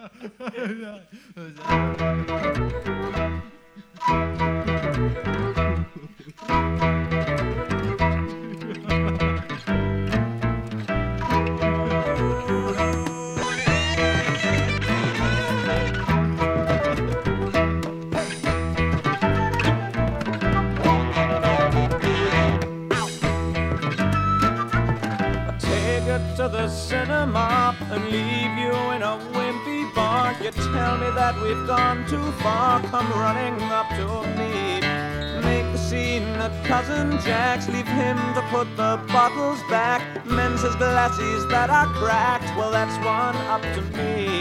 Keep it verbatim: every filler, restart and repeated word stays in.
To the cinema and leave you in a wimpy bar. You tell me that we've gone too far. Come running up to me. Make the scene at Cousin Jack's. Leave him to put the bottles back. Mends his glasses that are cracked. Well, that's one up to me.